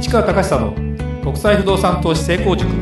市川隆久の国際不動産投資成功塾。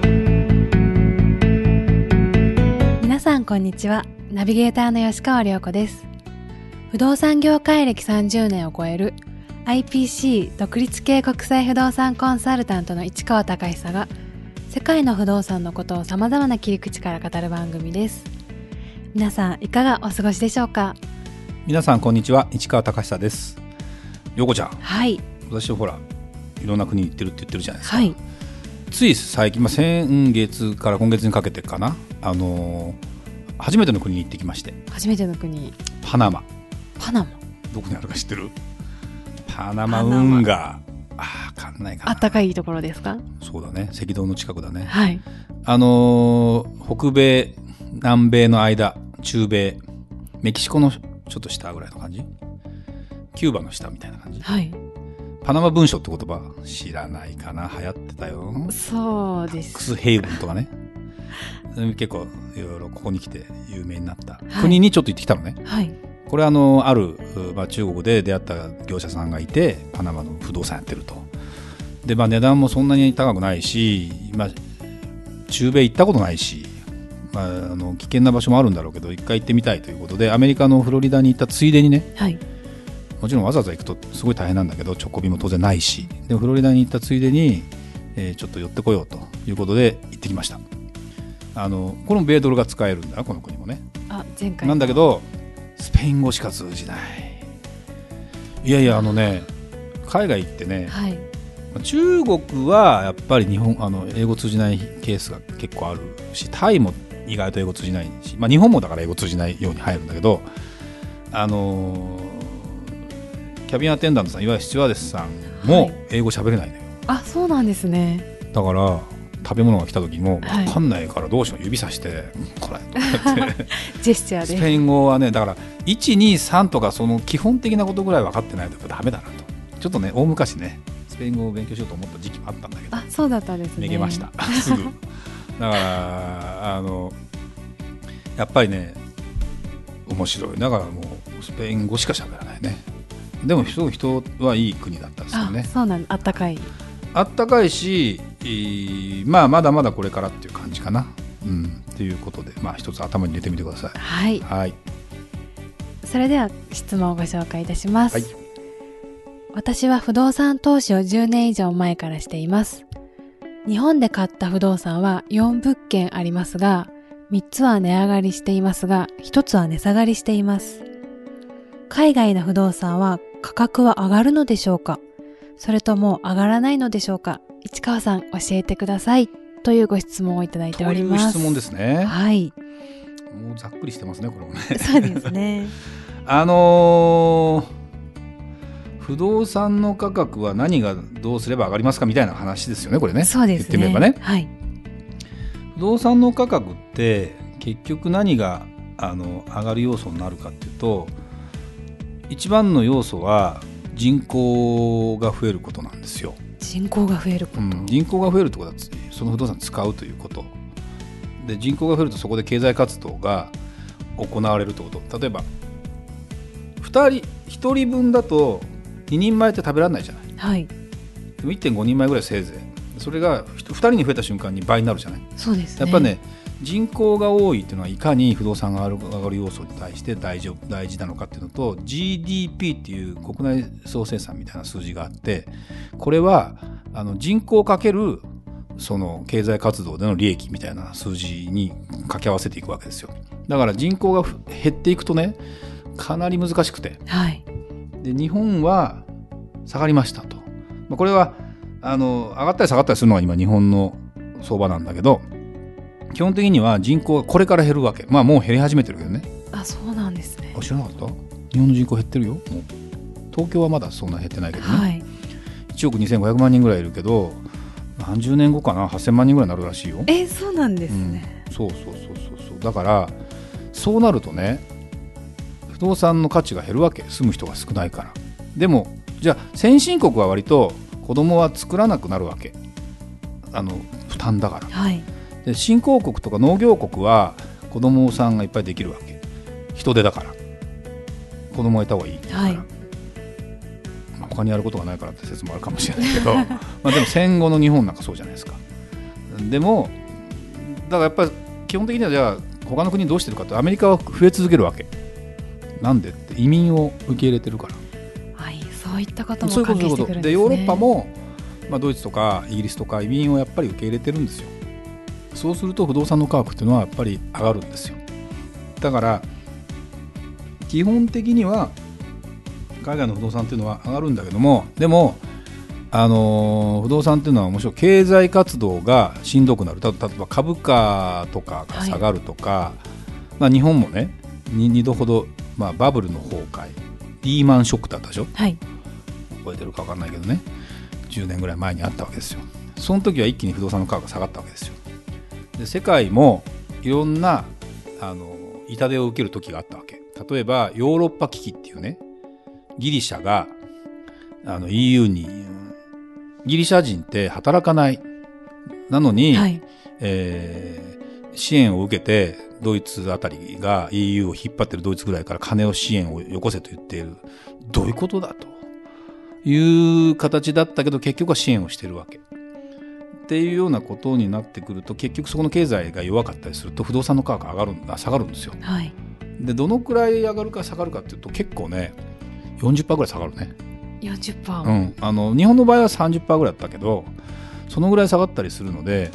皆さんこんにちは。ナビゲーターの吉川亮子です。不動産業界歴30年を超える IPC 独立系国際不動産コンサルタントの市川隆久が世界の不動産のことを様々な切り口から語る番組です。皆さんいかがお過ごしでしょうか。 皆さんこんにちは、市川隆久です。陽子ちゃん、 はい、 私ほらいろんな国に行ってるって言ってるじゃないですか、 はい、 つい最近、先月から今月にかけてかな、初めての国に行ってきまして。 初めての国、 パナマ。どこにあるか知ってる？パナマ運河。わかんないかな。 あったかいところですか？ そうだね、赤道の近くだね。 はい。 北米南米の間、中米、メキシコのちょっと下ぐらいの感じ、キューバの下みたいな感じ。 はい。 パナマ文書って言葉知らないかな。流行ってたよ。 そうです。 タックスヘイブンとかね。結構いろいろここに来て有名になった、国にちょっと行ってきたのね。はい。これある、中国で出会った業者さんがいて、パナマの不動産やってると。で、値段もそんなに高くないし、中米行ったことないし、危険な場所もあるんだろうけど一回行ってみたいということで、アメリカのフロリダに行ったついでにね、はい、もちろんわざわざ行くとすごい大変なんだけど、直行便も当然ないし、でもフロリダに行ったついでに、ちょっと寄ってこようということで行ってきました。この米ドルが使えるんだ、この国もね。 前回なんだけどスペイン語しか通じない。いや海外行ってね、はい、中国はやっぱり英語通じないケースが結構あるし、タイも意外と英語通じないし、日本もだから英語通じないように入るんだけど、キャビンアテンダントさん、いわゆるスチュワーデスさんも英語喋れないのよ。 そうなんですね。 だから食べ物が来た時も分かんないからどうしよう、指さしてこれってジェスチャーで。 スペイン語はね、だから1、2、3とかその基本的なことぐらい分かってないとダメだなと。ちょっとね、大昔ね、スペイン語を勉強しようと思った時期もあったんだけど、 そうだったんですね。 めげましたすぐ。だからやっぱりね面白い。だからもうスペイン語しか喋らないね。でもすごい人はいい国だったですよね。 そうなん、あったかいし、まだまだこれからっていう感じかな。ということで、一つ頭に入れてみてください。 はい、はい、それでは質問をご紹介いたします。はい、私は不動産投資を10年以上前からしています。日本で買った不動産は4物件ありますが、3つは値上がりしていますが、1つは値下がりしています。海外の不動産は価格は上がるのでしょうか？それとも上がらないのでしょうか？市川さん教えてください、というご質問をいただいております。 という質問ですね。 はい。 もうざっくりしてますね、これもね。 そうですね。 不動産の価格は何がどうすれば上がりますかみたいな話ですよね、これね。 そうですね。 言ってみればね。 はい。 不動産の価格って結局何が上がる要素になるかっていうと、一番の要素は人口が増えることなんですよ。 人口が増えること、 人口が増えるってことはその不動産を使うということで、人口が増えるとそこで経済活動が行われるってこと。例えば1人分だと2人前って食べられないじゃない。はい。でも 1.5 人前ぐらいせいぜい、それが2人に増えた瞬間に倍になるじゃない。 そうですね。 やっぱね、人口が多いっていうのはいかに不動産が上がる要素に対して大事なのかっていうのと、 GDP っていう国内総生産みたいな数字があって、これは人口かけるその経済活動での利益みたいな数字に掛け合わせていくわけですよ。だから人口が減っていくとね、かなり難しくて、はい、で日本は下がりましたと。これは上がったり下がったりするのが今日本の相場なんだけど、基本的には人口がこれから減るわけ。もう減り始めてるけどね。 そうなんですね。 知らなかった？日本の人口減ってるよ。もう東京はまだそんな減ってないけどね、はい、1億2500万人ぐらいいるけど、何十年後かな、8000万人ぐらいになるらしいよ。 そうなんですね。 そうだからそうなるとね、不動産の価値が減るわけ。住む人が少ないから。でもじゃあ先進国は割と子供は作らなくなるわけ。負担だから、はい、で新興国とか農業国は子供さんがいっぱいできるわけ。人手だから子供がいた方がいいから、はい、 他にやることがないからって説もあるかもしれないけどまあでも戦後の日本なんかそうじゃないですか。でもだからやっぱり基本的にはじゃあ他の国どうしてるかと、アメリカは増え続けるわけなんでって移民を受け入れてるから、 はい、そういったことも関係してくるんですね。 でヨーロッパも、まあ、ドイツとかイギリスとか移民をやっぱり受け入れてるんですよ。そうすると不動産の価格っていうのはやっぱり上がるんですよ。だから基本的には海外の不動産っていうのは上がるんだけども、でも不動産っていうのは面白い、経済活動がしんどくなる。例えば株価とかが下がるとか、はい、まあ、日本もね 2度ほど、まあ、バブルの崩壊、リーマンショックだったでしょ、はい、覚えてるか分かんないけどね、10年ぐらい前にあったわけですよ。その時は一気に不動産の価格が下がったわけですよ。で世界もいろんな痛手を受ける時があったわけ。例えばヨーロッパ危機っていうね、ギリシャがEU に、ギリシャ人って働かないなのに、はい、支援を受けてドイツあたりが EU を引っ張ってるドイツぐらいから金を支援をよこせと言っている。どういうことだという形だったけど結局は支援をしているわけっていうようなことになってくると、結局そこの経済が弱かったりすると不動産の価格が下がるんですよ、はい、でどのくらい上がるか下がるかっていうと結構ね 40% ぐらい下がるね。 40%、 うん、日本の場合は 30% ぐらいだったけどそのぐらい下がったりするので、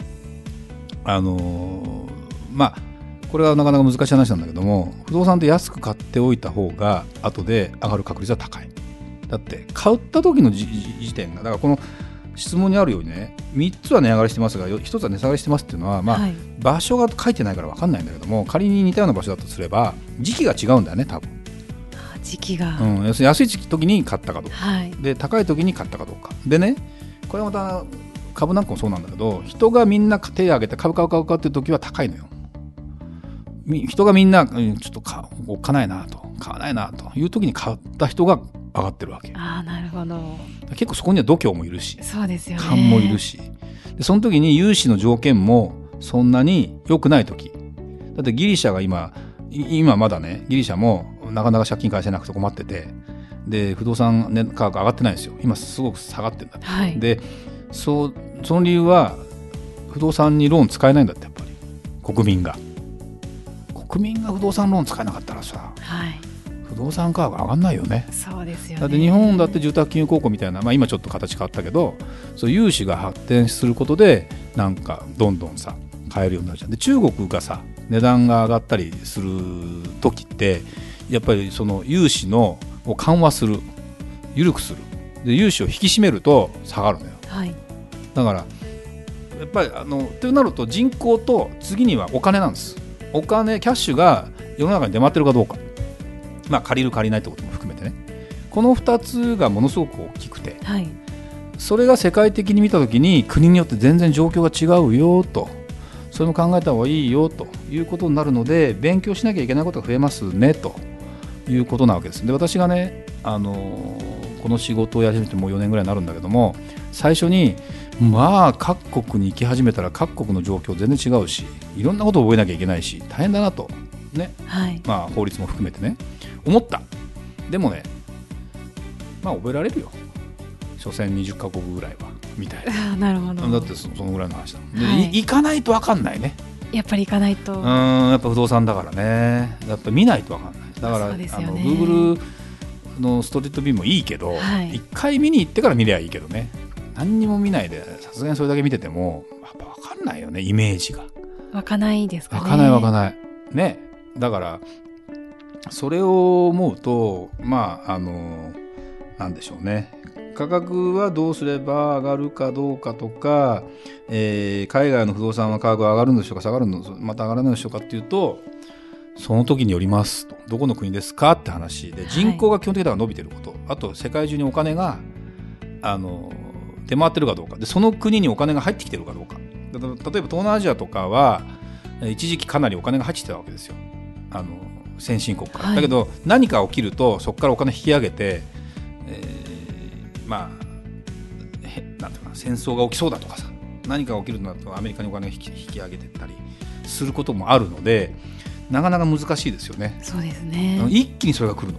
まあこれはなかなか難しい話なんだけども、不動産って安く買っておいた方が後で上がる確率は高い。だって買った時の時点が、だからこの質問にあるようにね、3つは値上がりしてますが1つは値下がりしてますっていうのは、まあはい、場所が書いてないから分かんないんだけども、仮に似たような場所だとすれば時期が違うんだよね多分。 時期が、 要するに安い時に買ったかどうか、はい、で高い時に買ったかどうかでね、これはまた株なんかもそうなんだけど、人がみんな手を挙げて株買うっていう時は高いのよ。人がみんな、ちょっと買わないなという時に買った人が上がってるわけ。 あ、なるほど。 結構そこには度胸もいるし、 そうですよね、 勘もいるし、でその時に融資の条件もそんなに良くない時だって、ギリシャが今まだね、ギリシャもなかなか借金返せなくて困ってて、で不動産、ね、価格上がってないんですよ。今すごく下がってるんだって、はい、でその理由は不動産にローン使えないんだって。やっぱり国民が不動産ローン使えなかったらさ、はい、不動産価格上がんないよね。 そうですよね。 だって日本だって住宅金融公庫みたいな、まあ、今ちょっと形変わったけど、そう融資が発展することでなんかどんどんさ買えるようになるじゃん。で中国がさ値段が上がったりする時ってやっぱりその融資を緩和する、緩くする、で融資を引き締めると下がるのよ、はい、だからやっぱりとなると人口と次にはお金なんです。お金、キャッシュが世の中に出回ってるかどうか、まあ、借りる借りないってことも含めてね、この2つがものすごく大きくて、はい、それが世界的に見たときに国によって全然状況が違うよと、それも考えた方がいいよということになるので、勉強しなきゃいけないことが増えますねということなわけです。で私がね、この仕事をやり始めてもう4年ぐらいになるんだけども、最初にまあ各国に行き始めたら各国の状況全然違うし、いろんなことを覚えなきゃいけないし大変だなとね、はい、まあ法律も含めてね思った。でもね、まあ覚えられるよ、所詮20カ国ぐらいはみたいな。 なるほど。 だってそのぐらいの話だもん、はい、行かないと分かんないね。 やっぱり行かないと。 やっぱ不動産だからね、やっぱ見ないと分かんない。だから、Google のストリートビューもいいけど、はい、1回見に行ってから見ればいいけどね、何にも見ないでさすがにそれだけ見ててもやっぱ分かんないよね、イメージが湧かないですかね。 湧かないね。だからそれを思うと、まあなんでしょうね、価格はどうすれば上がるかどうかとか、海外の不動産は価格は上がるんでしょうか、下がるのまた上がらないんでしょうかっていうと、その時によりますと。どこの国ですかって話で、人口が基本的には伸びてること、はい、あと世界中にお金が出回ってるかどうかで、その国にお金が入ってきてるかどうか。例えば東南アジアとかは一時期かなりお金が入ってきてたわけですよ、先進国から、はい、だけど何か起きるとそこからお金引き上げて、まあなんていうかな、戦争が起きそうだとかさ、何か起きるとなるとアメリカにお金が引き上げてったりすることもあるので、なかなか難しいですよね。 そうですね。 一気にそれが来るの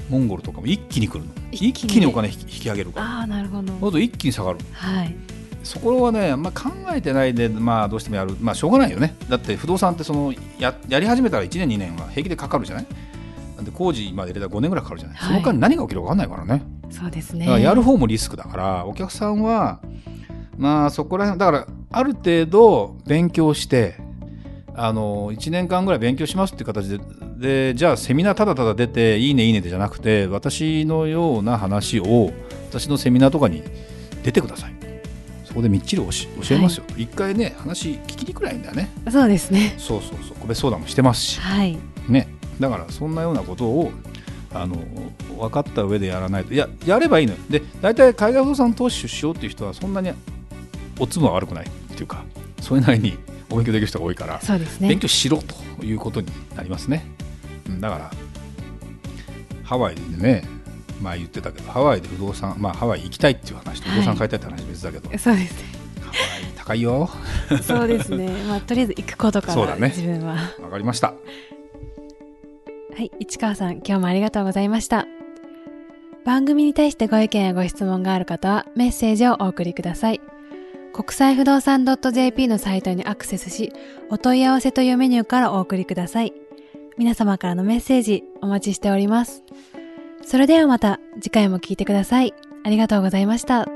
モンゴルとかも一気に来るの。一気にお金引き上げるから。 ああ、なるほど。 そうすると一気に下がる。 はい。 そこはね、考えてないで、どうしてもやる。しょうがないよね。だって不動産ってやり始めたら1年2年は平気でかかるじゃない。なんで工事まで入れたら5年ぐらいかかるじゃない。その間に何が起きるか分かんないからね。 そうですね。 だからやる方もリスクだから、お客さんはそこら辺だからある程度勉強して、1年間ぐらい勉強しますっていう形で、じゃあセミナーただただ出ていいねいいねでじゃなくて、私のような話を私のセミナーとかに出てください。そこでみっちり教えますよ。一回ね、話聞きにくらいんだよね。 そうですね。 そう個別相談もしてますし、 はいね、だからそんなようなことを分かった上でやらないと、やればいいのよ。で、大体海外不動産投資しようっていう人はそんなにおつもは悪くないっていうか、それなりにお勉強できる人が多いから、 そうですね、 勉強しろということになりますね。だからハワイでね、前言ってたけど、ハワイで不動産、ハワイ行きたいっていう話と不動産買いたいって話別だけど、 そうですね、 ハワイ高いよ。 そうですね、とりあえず行くことから、そうだね、自分は。 わかりました。 はい、市川さん、今日もありがとうございました。番組に対してご意見やご質問がある方はメッセージをお送りください。国際不動産 .jp のサイトにアクセスし、お問い合わせというメニューからお送りください。皆様からのメッセージお待ちしております。それではまた次回も聞いてください。ありがとうございました。